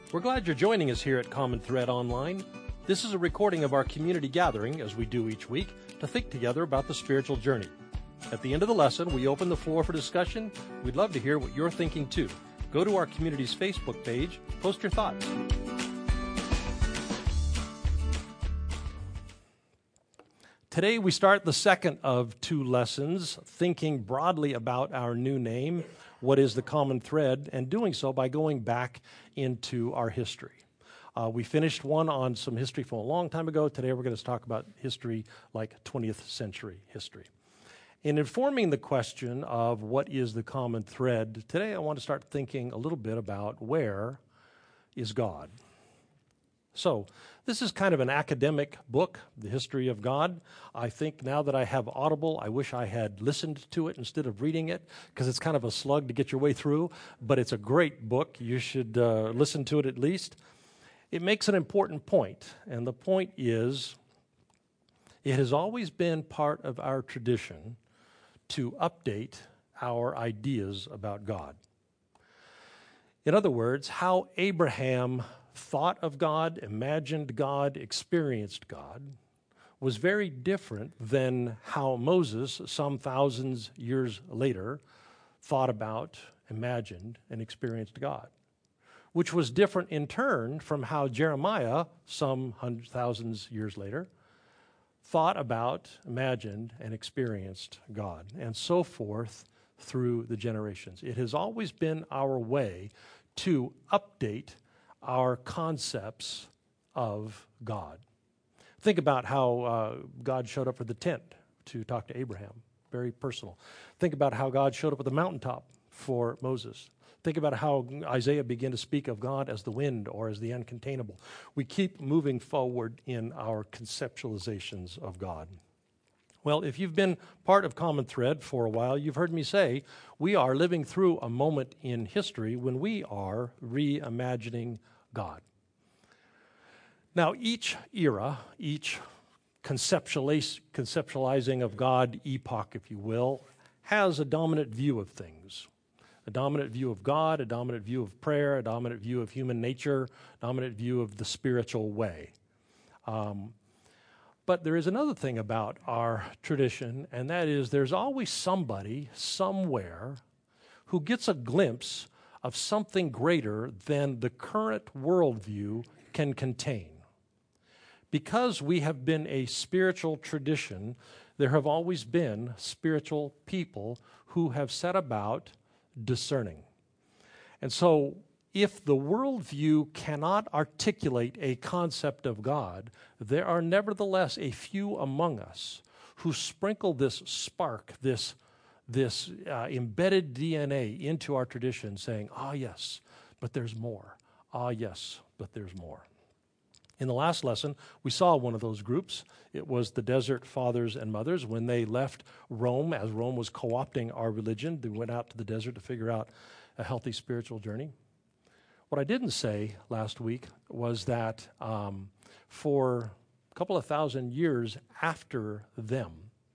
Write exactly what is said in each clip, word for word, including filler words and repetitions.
We're glad you're joining us here at Common Thread Online. This is a recording of our community gathering, as we do each week, to think together about the spiritual journey. At the end of the lesson, we open the floor for discussion. We'd love to hear what you're thinking too. Go to our community's Facebook page, post your thoughts. Today we start the second of two lessons, thinking broadly about our new name, what is the common thread, and doing so by going back into our history. Uh, we finished one on some history from a long time ago. Today we're going to talk about history like twentieth century history. In informing the question of what is the common thread, today I want to start thinking a little bit about where is God. So, this is kind of an academic book, The History of God. I think now that I have Audible, I wish I had listened to it instead of reading it, because it's kind of a slug to get your way through, but it's a great book. You should uh, listen to it at least. It makes an important point, and the point is, it has always been part of our tradition to update our ideas about God. In other words, how Abraham thought of God, imagined God, experienced God, was very different than how Moses, some thousands years later, thought about, imagined, and experienced God, which was different in turn from how Jeremiah, some hundreds, thousands years later, thought about, imagined, and experienced God, and so forth through the generations. It has always been our way to update our concepts of God. Think about how uh, God showed up for the tent to talk to Abraham. Very personal. Think about how God showed up at the mountaintop for Moses. Think about how Isaiah began to speak of God as the wind or as the uncontainable. We keep moving forward in our conceptualizations of God. Well, if you've been part of Common Thread for a while, you've heard me say we are living through a moment in history when we are reimagining God. Now, each era, each conceptualiz- conceptualizing of God epoch, if you will, has a dominant view of things. A dominant view of God, a dominant view of prayer, a dominant view of human nature, a dominant view of the spiritual way. Um, But there is another thing about our tradition, and that is there's always somebody, somewhere, who gets a glimpse of something greater than the current worldview can contain. Because we have been a spiritual tradition, there have always been spiritual people who have set about discerning. And so, if the worldview cannot articulate a concept of God, there are nevertheless a few among us who sprinkle this spark, this, this uh, embedded D N A into our tradition, saying, ah, yes, but there's more. Ah, yes, but there's more. In the last lesson, we saw one of those groups. It was the desert fathers and mothers. When they left Rome, as Rome was co-opting our religion, they went out to the desert to figure out a healthy spiritual journey. What I didn't say last week was that um, for a couple of thousand years after them,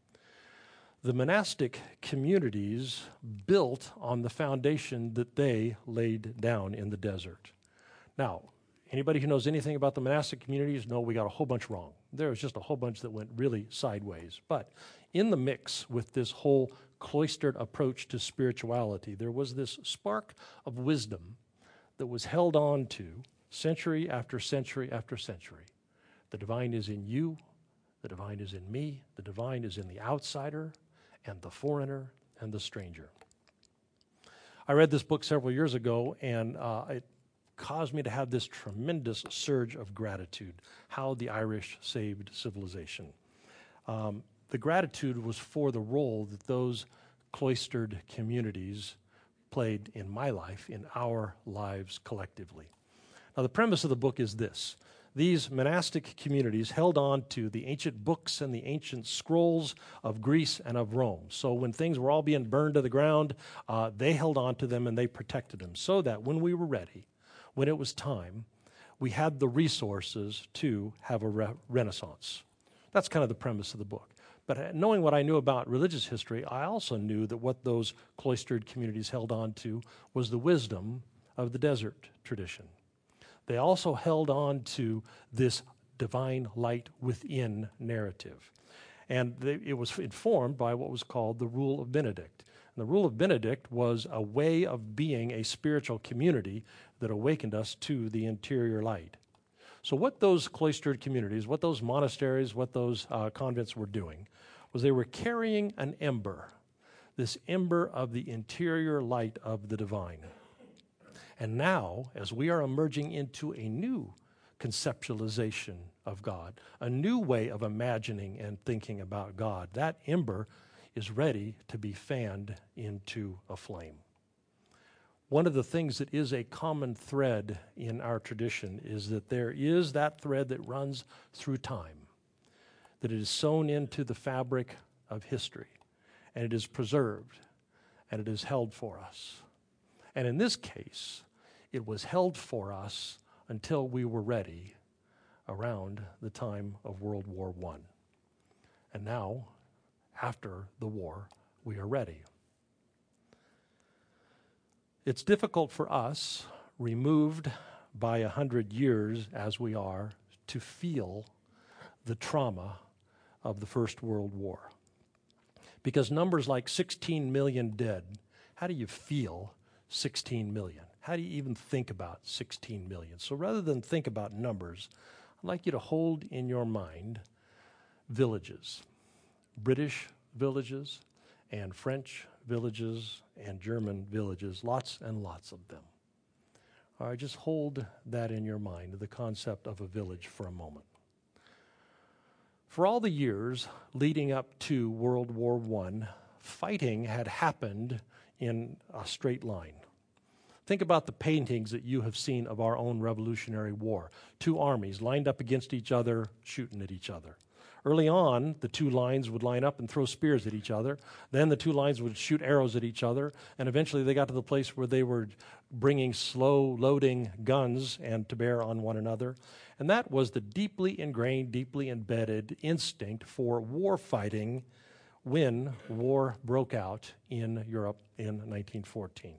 the monastic communities built on the foundation that they laid down in the desert. Now, anybody who knows anything about the monastic communities know we got a whole bunch wrong. There was just a whole bunch that went really sideways. But in the mix with this whole cloistered approach to spirituality, there was this spark of wisdom that was held on to century after century after century. The divine is in you, the divine is in me, the divine is in the outsider and the foreigner and the stranger. I read this book several years ago, and uh, it caused me to have this tremendous surge of gratitude, How the Irish Saved Civilization. Um, the gratitude was for the role that those cloistered communities played in my life, in our lives collectively. Now, the premise of the book is this. These monastic communities held on to the ancient books and the ancient scrolls of Greece and of Rome. So when things were all being burned to the ground, uh, they held on to them and they protected them so that when we were ready, when it was time, we had the resources to have a re- renaissance. That's kind of the premise of the book. But knowing what I knew about religious history, I also knew that what those cloistered communities held on to was the wisdom of the desert tradition. they also held on to this divine light within narrative. And they, it was informed by what was called the Rule of Benedict. And the Rule of Benedict was a way of being a spiritual community that awakened us to the interior light. So what those cloistered communities, what those monasteries, what those uh, convents were doing was they were carrying an ember, this ember of the interior light of the divine. And now, as we are emerging into a new conceptualization of God, a new way of imagining and thinking about God, that ember is ready to be fanned into a flame. One of the things that is a common thread in our tradition is that there is that thread that runs through time, that it is sewn into the fabric of history, and it is preserved, and it is held for us. And in this case, it was held for us until we were ready around the time of World War One. And now, after the war, we are ready. It's difficult for us, removed by a hundred years as we are, to feel the trauma of the First World War. Because numbers like sixteen million dead, how do you feel sixteen million? How do you even think about sixteen million? So rather than think about numbers, I'd like you to hold in your mind villages, British villages and French villages and German villages, lots and lots of them. All right, just hold that in your mind, the concept of a village for a moment. For all the years leading up to World War One, fighting had happened in a straight line. Think about the paintings that you have seen of our own Revolutionary War. Two armies lined up against each other, shooting at each other. Early on, the two lines would line up and throw spears at each other. Then the two lines would shoot arrows at each other. And eventually they got to the place where they were bringing slow-loading guns and to bear on one another. And that was the deeply ingrained, deeply embedded instinct for war fighting when war broke out in Europe in nineteen fourteen.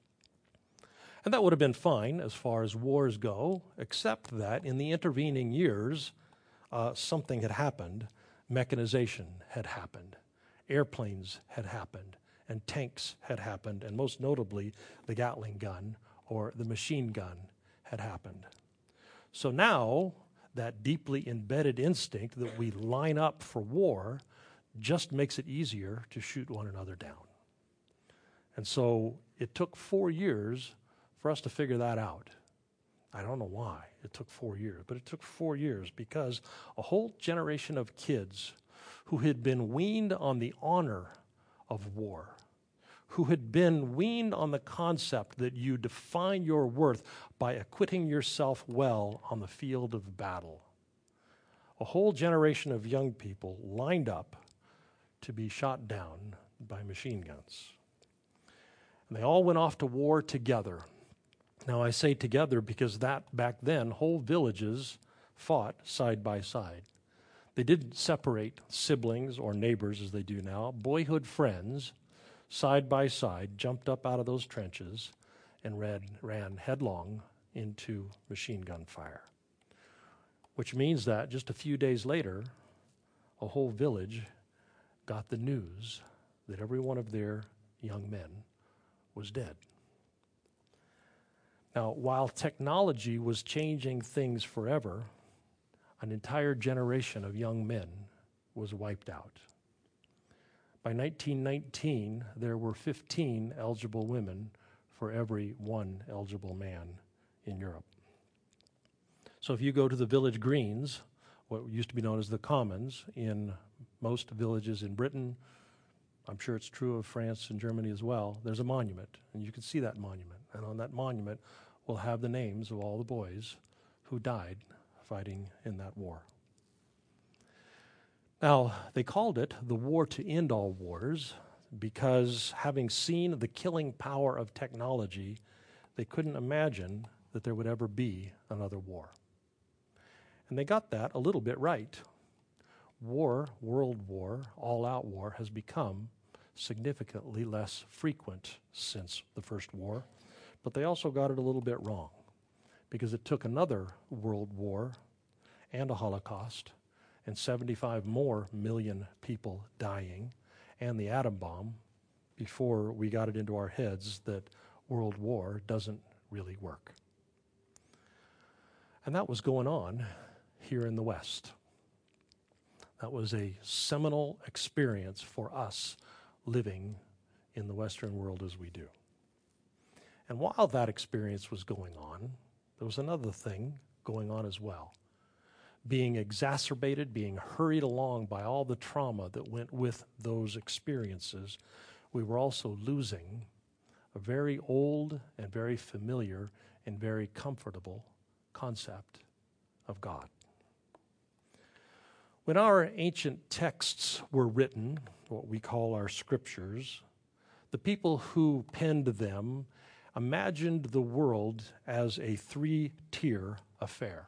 And that would have been fine as far as wars go, except that in the intervening years, uh, something had happened. Mechanization had happened. Airplanes had happened. And tanks had happened. And most notably, the Gatling gun or the machine gun had happened. So now, that deeply embedded instinct that we line up for war just makes it easier to shoot one another down. And so it took four years for us to figure that out. I don't know why it took four years, but it took four years because a whole generation of kids who had been weaned on the honor of war, who had been weaned on the concept that you define your worth by acquitting yourself well on the field of battle. A whole generation of young people lined up to be shot down by machine guns. And they all went off to war together. Now, I say together because that back then, whole villages fought side by side. They didn't separate siblings or neighbors as they do now. Boyhood friends, side by side, jumped up out of those trenches and ran, ran headlong into machine gun fire. Which means that just a few days later, a whole village got the news that every one of their young men was dead. Now, while technology was changing things forever, an entire generation of young men was wiped out. By nineteen nineteen, there were fifteen eligible women for every one eligible man in Europe. So if you go to the village greens, what used to be known as the commons, in most villages in Britain, I'm sure it's true of France and Germany as well, there's a monument, and you can see that monument. And on that monument, we'll have the names of all the boys who died fighting in that war. Now, they called it the war to end all wars because, having seen the killing power of technology, they couldn't imagine that there would ever be another war. And they got that a little bit right. War, world war, all-out war, has become significantly less frequent since the First War, but they also got it a little bit wrong because it took another world war and a Holocaust and seventy-five more million people dying and the atom bomb before we got it into our heads that world war doesn't really work. And that was going on here in the West. That was a seminal experience for us living in the Western world as we do. And while that experience was going on, there was another thing going on as well. Being exacerbated, being hurried along by all the trauma that went with those experiences, we were also losing a very old and very familiar and very comfortable concept of God. When our ancient texts were written, what we call our scriptures, the people who penned them imagined the world as a three-tier affair.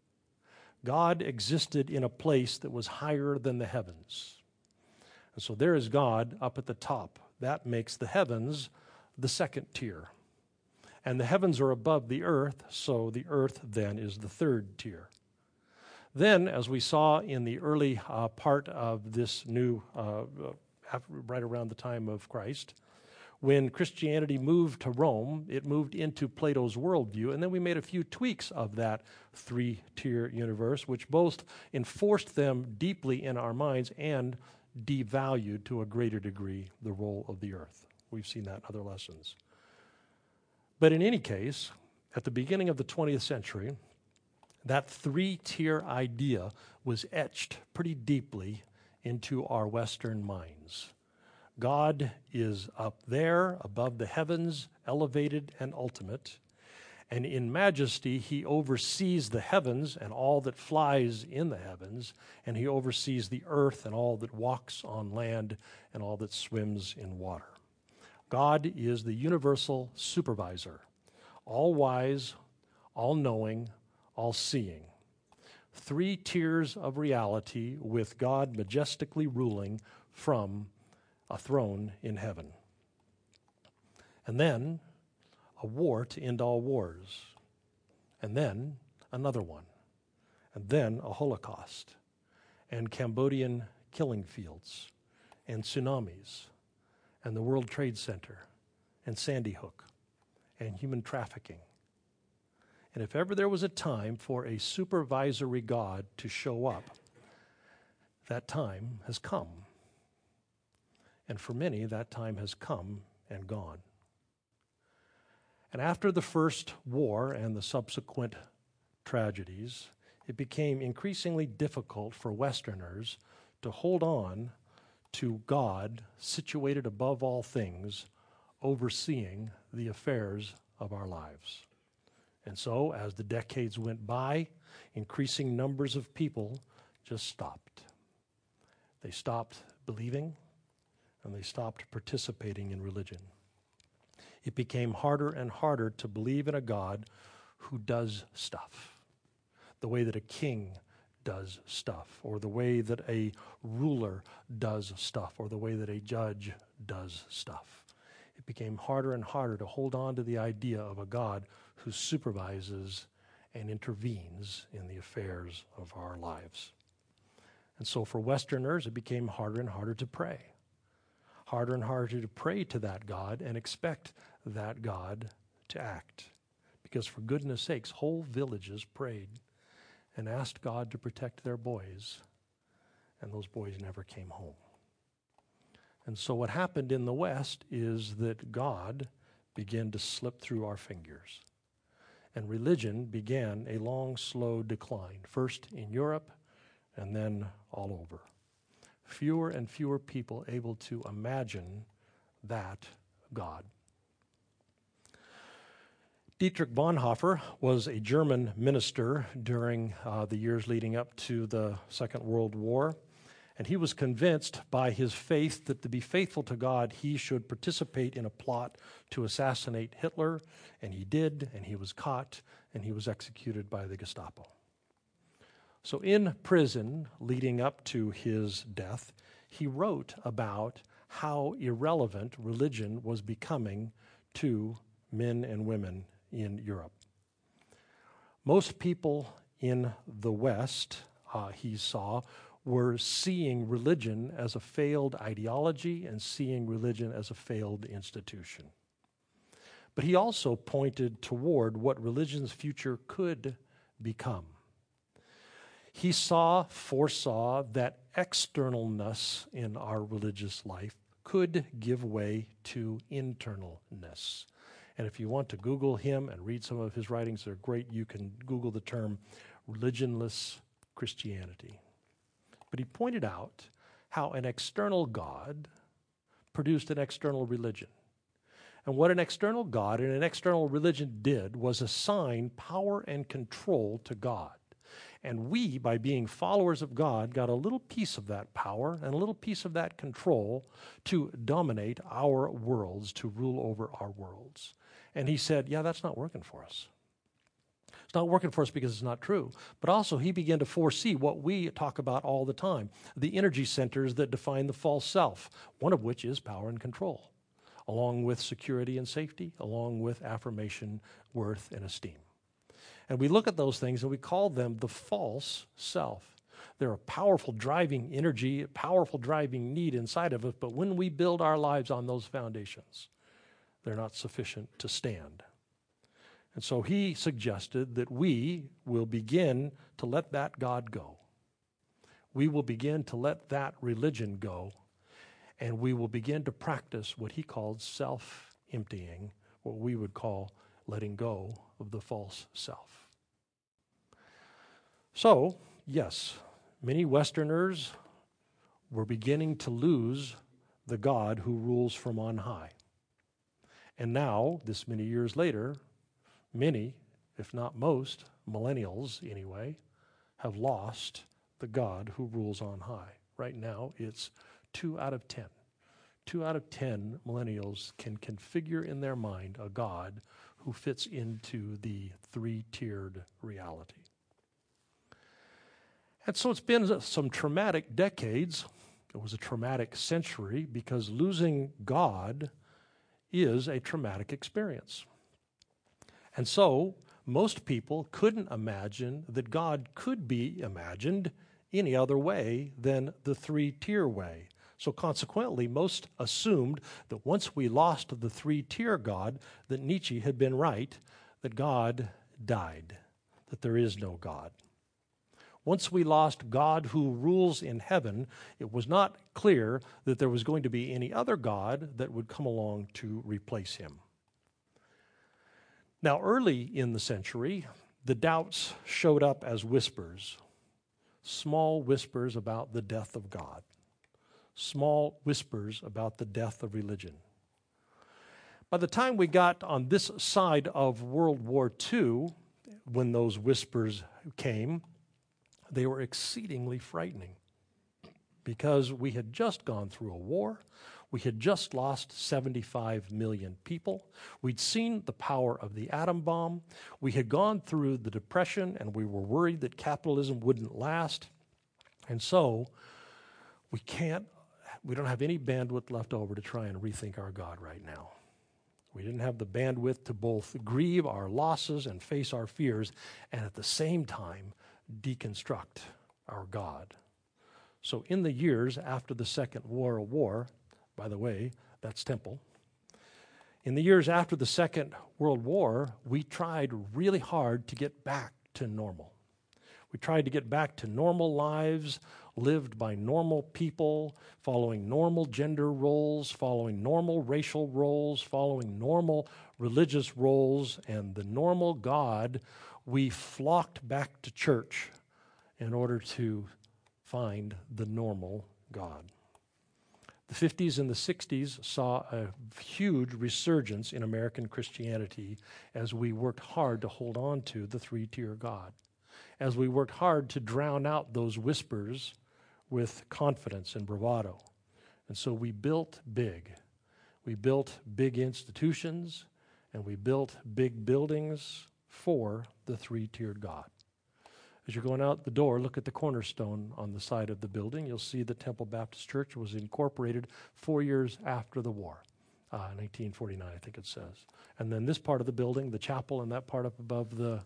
God existed in a place that was higher than the heavens. And so there is God up at the top. That makes the heavens the second tier. And the heavens are above the earth, so the earth then is the third tier. Then, as we saw in the early uh, part of this new, uh, right around the time of Christ, when Christianity moved to Rome, it moved into Plato's worldview, and then we made a few tweaks of that three-tier universe, which both enforced them deeply in our minds and devalued to a greater degree the role of the earth. We've seen that in other lessons. But in any case, at the beginning of the twentieth century, that three-tier idea was etched pretty deeply into our Western minds. God is up there, above the heavens, elevated and ultimate, and in majesty he oversees the heavens and all that flies in the heavens, and he oversees the earth and all that walks on land and all that swims in water. God is the universal supervisor, all-wise, all-knowing, all-seeing. Three tiers of reality with God majestically ruling from a throne in heaven. And then a war to end all wars. And then another one. And then a Holocaust. And Cambodian killing fields. And tsunamis. And the World Trade Center. And Sandy Hook. And human trafficking. And if ever there was a time for a supervisory God to show up, that time has come. And for many, that time has come and gone. And after the first war and the subsequent tragedies, it became increasingly difficult for Westerners to hold on to God situated above all things, overseeing the affairs of our lives. And so, as the decades went by, increasing numbers of people just stopped. They stopped believing, and they stopped participating in religion. It became harder and harder to believe in a God who does stuff, the way that a king does stuff, or the way that a ruler does stuff, or the way that a judge does stuff. It became harder and harder to hold on to the idea of a God who supervises and intervenes in the affairs of our lives. And so for Westerners, it became harder and harder to pray. Harder and harder to pray to that God and expect that God to act. Because for goodness sakes, whole villages prayed and asked God to protect their boys, and those boys never came home. And so what happened in the West is that God began to slip through our fingers. And religion began a long, slow decline, first in Europe and then all over. Fewer and fewer people able to imagine that God. Dietrich Bonhoeffer was a German minister during uh, the years leading up to the Second World War, and he was convinced by his faith that to be faithful to God, he should participate in a plot to assassinate Hitler, and he did, and he was caught, and he was executed by the Gestapo. So in prison, leading up to his death, he wrote about how irrelevant religion was becoming to men and women in Europe. Most people in the West, uh, he saw, were seeing religion as a failed ideology and seeing religion as a failed institution. But he also pointed toward what religion's future could become. He saw, foresaw that externalness in our religious life could give way to internalness. And if you want to Google him and read some of his writings, they're great. You can Google the term religionless Christianity. But he pointed out how an external God produced an external religion. And what an external God and an external religion did was assign power and control to God. And we, by being followers of God, got a little piece of that power and a little piece of that control to dominate our worlds, to rule over our worlds. And he said, yeah, that's not working for us. It's not working for us because it's not true. But also he began to foresee what we talk about all the time, the energy centers that define the false self, one of which is power and control, along with security and safety, along with affirmation, worth, and esteem. And we look at those things and we call them the false self. They're a powerful driving energy, a powerful driving need inside of us, but when we build our lives on those foundations, they're not sufficient to stand. And so he suggested that we will begin to let that God go. We will begin to let that religion go, and we will begin to practice what he called self-emptying, what we would call letting go of the false self. So, yes, many Westerners were beginning to lose the God who rules from on high. And now, this many years later, many, if not most, millennials anyway, have lost the God who rules on high. Right now, it's two out of ten. Two out of ten millennials can configure in their mind a God who fits into the three-tiered reality. And so it's been some traumatic decades. It was a traumatic century because losing God is a traumatic experience. And so most people couldn't imagine that God could be imagined any other way than the three-tier way. So consequently, most assumed that once we lost the three-tier God, that Nietzsche had been right, that God died, that there is no God. Once we lost God who rules in heaven, it was not clear that there was going to be any other God that would come along to replace him. Now, early in the century, the doubts showed up as whispers, small whispers about the death of God, small whispers about the death of religion. By the time we got on this side of World War Two, when those whispers came, they were exceedingly frightening because we had just gone through a war. We had just lost seventy-five million people. We'd seen the power of the atom bomb. We had gone through the Depression, and we were worried that capitalism wouldn't last. And so we can't, we don't have any bandwidth left over to try and rethink our God right now. We didn't have the bandwidth to both grieve our losses and face our fears, and at the same time, deconstruct our God. So in the years after the Second World War, by the way, that's Temple. In the years after the Second World War, we tried really hard to get back to normal. We tried to get back to normal lives, lived by normal people, following normal gender roles, following normal racial roles, following normal religious roles, and the normal God. We flocked back to church in order to find the normal God. The fifties and the sixties saw a huge resurgence in American Christianity as we worked hard to hold on to the three-tier God, as we worked hard to drown out those whispers with confidence and bravado. And so we built big. We built big institutions, and we built big buildings for the three-tiered God. As you're going out the door, look at the cornerstone on the side of the building. You'll see that Temple Baptist Church was incorporated four years after the war, uh, nineteen forty-nine, I think it says. And then this part of the building, the chapel, and that part up above the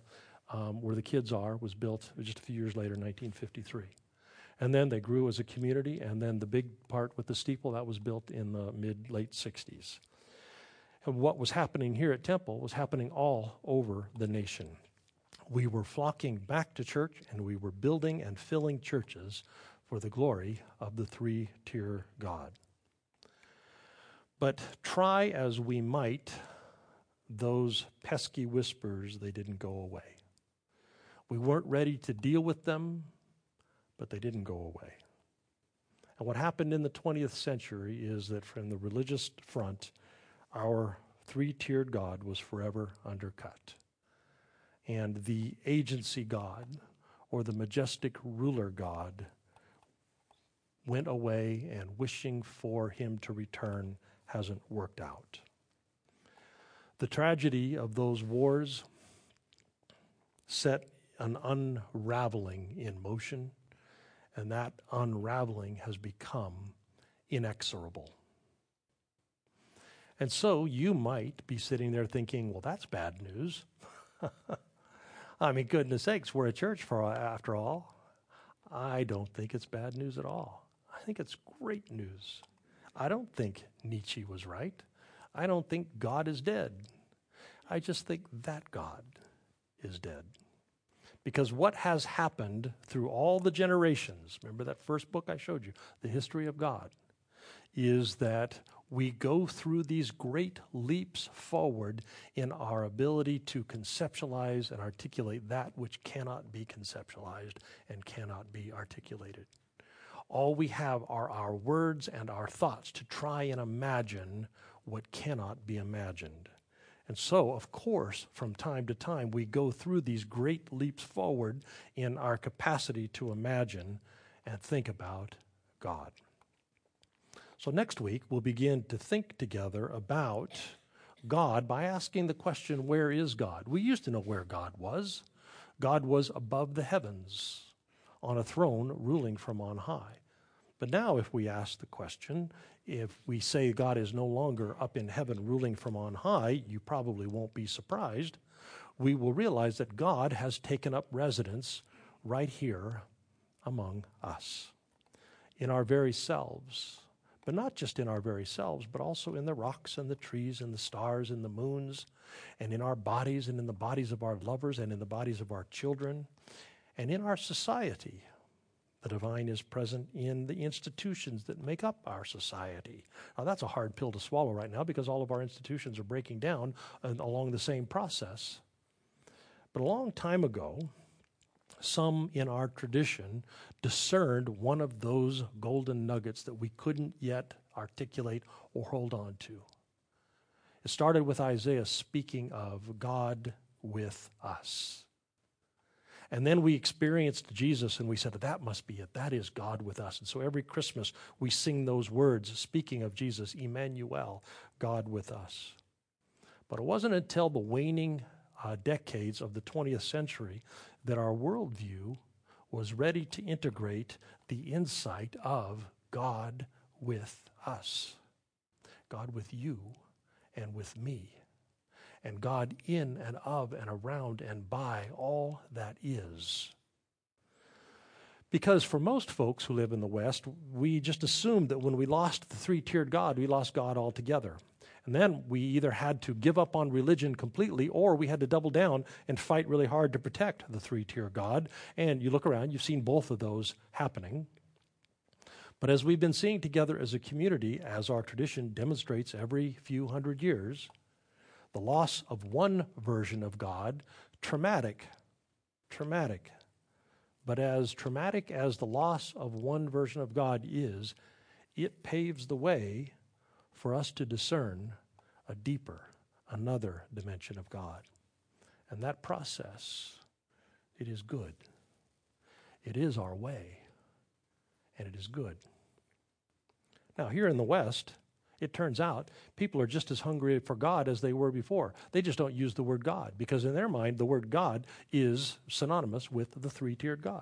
um, where the kids are, was built just a few years later, nineteen fifty-three. And then they grew as a community, and then the big part with the steeple, that was built in the mid-late sixties. And what was happening here at Temple was happening all over the nation. We were flocking back to church, and we were building and filling churches for the glory of the three-tier God. But try as we might, those pesky whispers, they didn't go away. We weren't ready to deal with them, but they didn't go away. And what happened in the twentieth century is that from the religious front, our three-tiered God was forever undercut. And the agency God, or the majestic ruler God, went away, and wishing for him to return hasn't worked out. The tragedy of those wars set an unraveling in motion, and that unraveling has become inexorable. And so you might be sitting there thinking, well, that's bad news. I mean, goodness sakes, we're a church for after all. I don't think it's bad news at all. I think it's great news. I don't think Nietzsche was right. I don't think God is dead. I just think that God is dead. Because what has happened through all the generations, remember that first book I showed you, The History of God, is that we go through these great leaps forward in our ability to conceptualize and articulate that which cannot be conceptualized and cannot be articulated. All we have are our words and our thoughts to try and imagine what cannot be imagined. And so, of course, from time to time, we go through these great leaps forward in our capacity to imagine and think about God. So next week, we'll begin to think together about God by asking the question, where is God? We used to know where God was. God was above the heavens, on a throne, ruling from on high. But now if we ask the question, if we say God is no longer up in heaven ruling from on high, you probably won't be surprised. We will realize that God has taken up residence right here among us, in our very selves. But not just in our very selves, but also in the rocks and the trees and the stars and the moons, and in our bodies and in the bodies of our lovers and in the bodies of our children, and in our society. The divine is present in the institutions that make up our society. Now, that's a hard pill to swallow right now because all of our institutions are breaking down along the same process. But a long time ago, some in our tradition discerned one of those golden nuggets that we couldn't yet articulate or hold on to. It started with Isaiah speaking of God with us. And then we experienced Jesus and we said, that must be it. That is God with us. And so every Christmas we sing those words speaking of Jesus, Emmanuel, God with us. But it wasn't until the waning uh, decades of the twentieth century that our worldview was ready to integrate the insight of God with us, God with you and with me, and God in and of and around and by all that is. Because for most folks who live in the West, we just assumed that when we lost the three-tiered God, we lost God altogether. And then we either had to give up on religion completely or we had to double down and fight really hard to protect the three-tier God. And you look around, you've seen both of those happening. But as we've been seeing together as a community, as our tradition demonstrates every few hundred years, the loss of one version of God, traumatic, traumatic. But as traumatic as the loss of one version of God is, it paves the way for us to discern a deeper, another dimension of God. And that process, it is good. It is our way, and it is good. Now, here in the West, it turns out people are just as hungry for God as they were before. They just don't use the word God because in their mind, the word God is synonymous with the three-tiered God.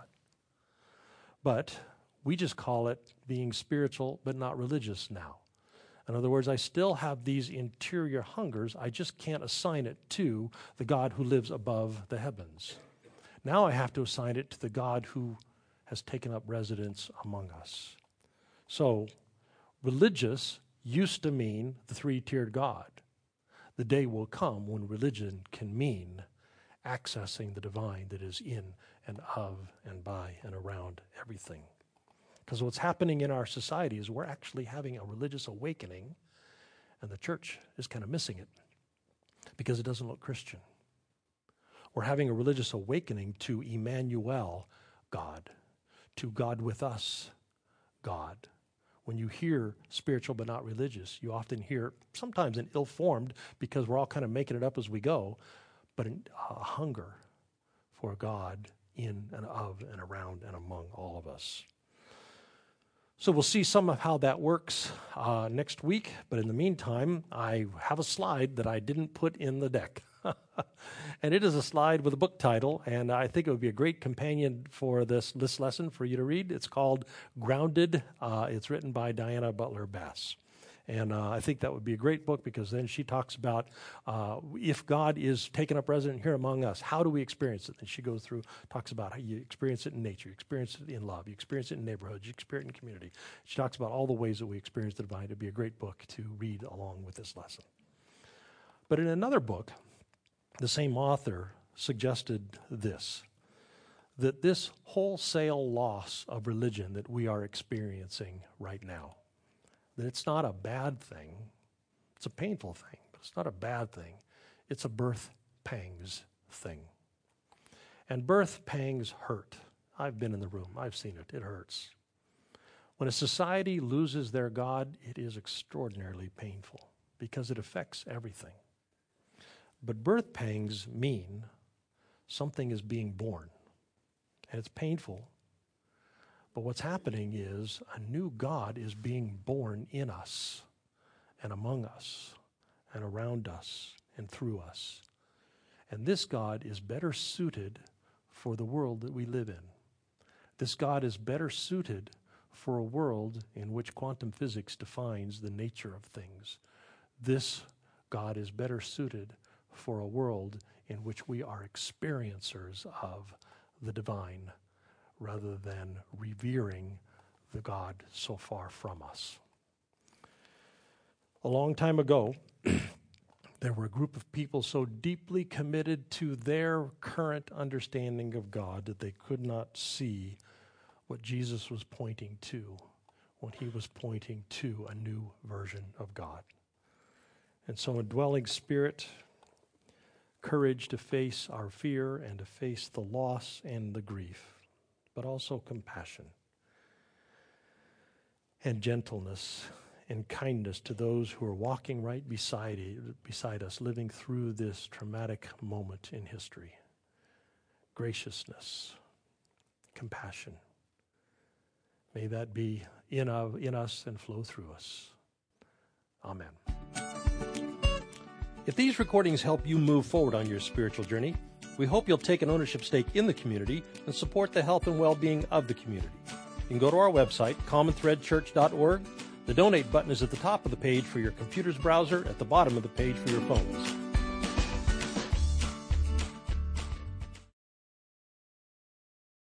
But we just call it being spiritual but not religious now. In other words, I still have these interior hungers. I just can't assign it to the God who lives above the heavens. Now I have to assign it to the God who has taken up residence among us. So, religious used to mean the three-tiered God. The day will come when religion can mean accessing the divine that is in and of and by and around everything. Because what's happening in our society is we're actually having a religious awakening, and the church is kind of missing it because it doesn't look Christian. We're having a religious awakening to Emmanuel, God, to God with us, God. When you hear spiritual but not religious, you often hear, sometimes in ill-formed, because we're all kind of making it up as we go, but a hunger for God in and of and around and among all of us. So we'll see some of how that works uh, next week, but in the meantime, I have a slide that I didn't put in the deck. And it is a slide with a book title, and I think it would be a great companion for this, this lesson for you to read. It's called Grounded. Uh, it's written by Diana Butler Bass. And uh, I think that would be a great book, because then she talks about uh, if God is taken up resident here among us, how do we experience it? And she goes through, talks about how you experience it in nature, you experience it in love, you experience it in neighborhoods, you experience it in community. She talks about all the ways that we experience the divine. It would be a great book to read along with this lesson. But in another book, the same author suggested this, that this wholesale loss of religion that we are experiencing right now, that it's not a bad thing. It's a painful thing, but it's not a bad thing. It's a birth pangs thing. And birth pangs hurt. I've been in the room. I've seen it. It hurts. When a society loses their God, it is extraordinarily painful because it affects everything. But birth pangs mean something is being born, and it's painful. But what's happening is a new God is being born in us and among us and around us and through us. And this God is better suited for the world that we live in. This God is better suited for a world in which quantum physics defines the nature of things. This God is better suited for a world in which we are experiencers of the divine, rather than revering the God so far from us. A long time ago, there were a group of people so deeply committed to their current understanding of God that they could not see what Jesus was pointing to when he was pointing to a new version of God. And so a dwelling spirit, courage to face our fear and to face the loss and the grief, but also compassion and gentleness and kindness to those who are walking right beside, beside us, living through this traumatic moment in history. Graciousness, compassion. May that be in, of, in us and flow through us. Amen. If these recordings help you move forward on your spiritual journey, we hope you'll take an ownership stake in the community and support the health and well-being of the community. You can go to our website, common thread church dot org. The donate button is at the top of the page for your computer's browser, at the bottom of the page for your phones.